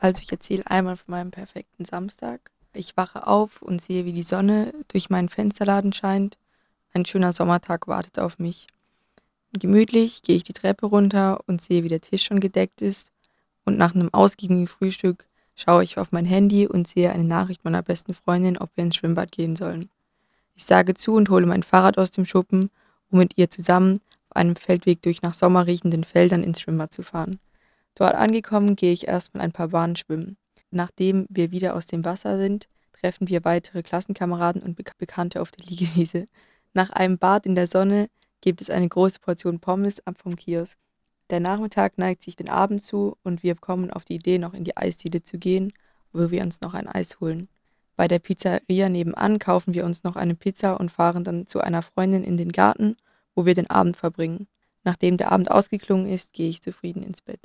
Also, ich erzähle einmal von meinem perfekten Samstag. Ich wache auf und sehe, wie die Sonne durch meinen Fensterladen scheint. Ein schöner Sommertag wartet auf mich. Gemütlich gehe ich die Treppe runter und sehe, wie der Tisch schon gedeckt ist. Und nach einem ausgiebigen Frühstück schaue ich auf mein Handy und sehe eine Nachricht meiner besten Freundin, ob wir ins Schwimmbad gehen sollen. Ich sage zu und hole mein Fahrrad aus dem Schuppen, um mit ihr zusammen auf einem Feldweg durch nach Sommer riechenden Feldern ins Schwimmbad zu fahren. Dort angekommen, gehe ich erstmal ein paar Bahnen schwimmen. Nachdem wir wieder aus dem Wasser sind, treffen wir weitere Klassenkameraden und Bekannte auf der Liegewiese. Nach einem Bad in der Sonne gibt es eine große Portion Pommes ab vom Kiosk. Der Nachmittag neigt sich den Abend zu und wir kommen auf die Idee, noch in die Eisdiele zu gehen, wo wir uns noch ein Eis holen. Bei der Pizzeria nebenan kaufen wir uns noch eine Pizza und fahren dann zu einer Freundin in den Garten, wo wir den Abend verbringen. Nachdem der Abend ausgeklungen ist, gehe ich zufrieden ins Bett.